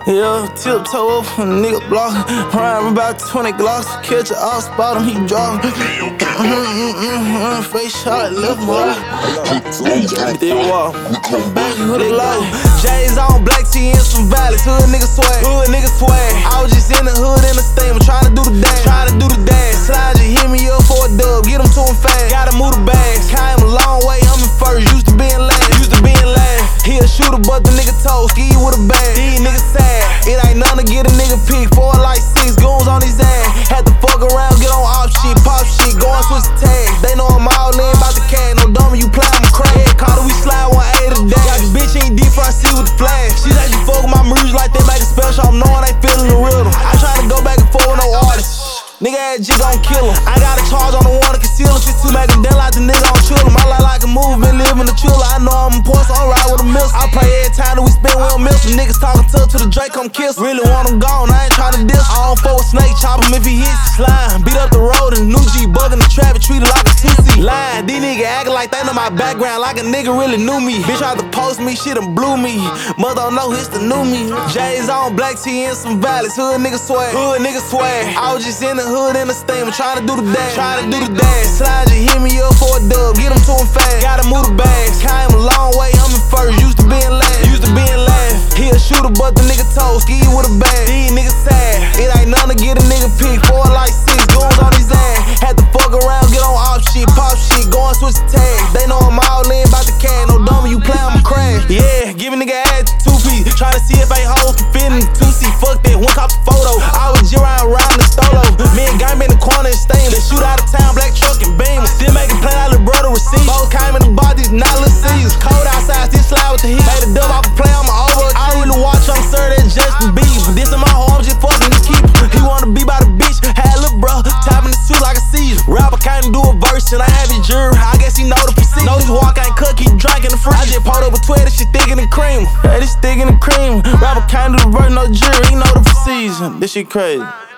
Yeah, tiptoe up on a nigga block. Rhyme about 20 glocks. Catch a off, spot him, he drop. Face shot, left mark. They walk. Back who they like. J's on black tee and some valleys. Hood nigga swag. Hood nigga swag. I was just in the hood in the steamer, trying to do the dash. Slide just hit me up for a dub. Get him to him fast. Gotta move the bags. Came a long way, I'm in first. Used to being last. He a shooter, but the nigga told. Ski with a bag. These niggas sad. It ain't nothing to get a nigga pick. 4 like 6 goons on his ass. Had to fuck around, get on op shit, pop shit, go and switch the tag. They know I'm all in about the cash. No dummy, you play, I'm crack. Carter, we slide 180 today. Got the bitch ain't deep front seat with the flash. She said you fuck with my music like they make it special. I'm knowing they feeling the rhythm. I tryna go back and forth with no artist. Nigga ass G gon' kill him. I got a charge on the one to conceal him. Shit too make him down like the nigga on chill him. I like a movement, living the chiller. I know I'm important, so I'm right with a miss. I pray every time that we spend, we don't miss. Some niggas talking tough to the Drake, come kiss. Really want him gone, I ain't tryna diss. I don't fuck with snake, chop him if he hits the slime. Beat up the road and new G, bugging the traffic, treated like a sushi. Line, these niggas acting like they know my background, like a nigga really knew me. Bitch tried to post me, shit done blew me. Mother don't know it's the new me. J's on black tee and some valleys. Hood nigga swag. I was just in the hood in the steamer, trying to do the dash. Slide just hit me up for a dub. Get him to him fast. Gotta move the bags. Came a long way, I'm in first. Used to being last. He a shooter, but the nigga told. Ski with a bag. These niggas sad. It ain't nothing to get a nigga pick. 4 like 6 goons on his ass. Had to fuck around, get on op shit, pop shit, go and switch the tag. They know I'm all in about the cash. No dummy, you play, I'm a crash. Yeah, give a nigga ass 2-piece. Try to see if ain't hoes can fit in 2C. Fuck that, one cop the photo. I was just riding the stolo. Me and Game in the corner and stainless. Shoot out of town, black truck and beamer. Still making play out the brother receipt. Both came in the bodies, not little seasons. Cold outside, still slide with the heat. Made a dub off a play on my over. I really watch, I'm sir, that Justin Bieber. This in my home, just fucking the keeper. He wanna be by the bitch, had a little bro, tapping the suit like a seizure. Rapper can't do a verse, and I have his jury. I guess he know the procedure. Know this walk ain't cook, keep drinking the free. I just pulled up with 12, this shit thicker than cream. Yeah, this thicker than cream. Rapper can't do the verse, no jury, he know the procedure. This shit crazy.